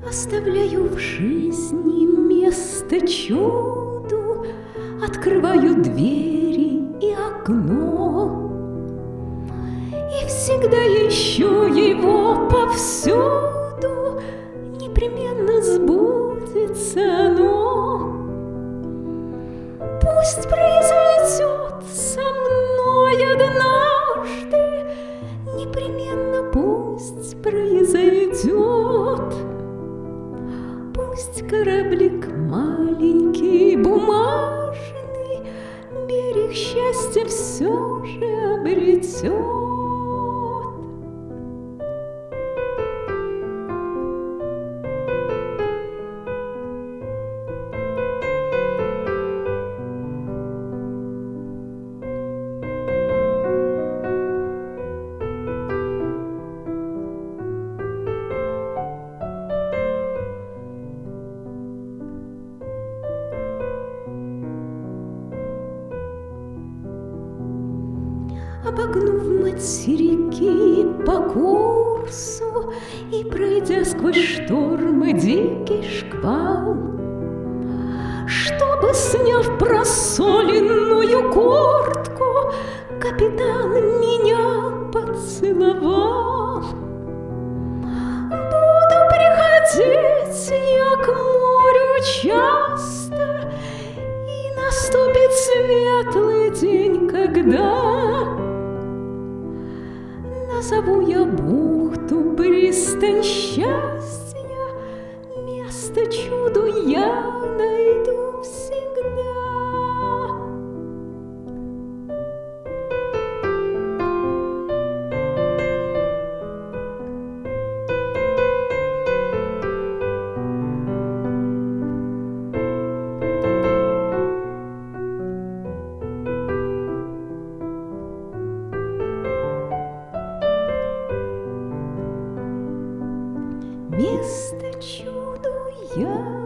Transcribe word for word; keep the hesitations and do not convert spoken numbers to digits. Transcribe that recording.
Оставляю в жизни место чуду, открываю двери и окно, и всегда ищу его повсюду, непременно сбудется оно. Пусть произойдет со мной однажды, непременно пусть произойдет. Пусть кораблик маленький, бумажный, берег счастья все же обретет. Обогнув материки по курсу и пройдя сквозь штормы дикий шквал, чтобы, сняв просоленную куртку, капитан меня поцеловал. Буду приходить я к морю часто, и наступит светлый день, когда назову я бухту пристань счастья, место чуду я найду всегда. Место чуду я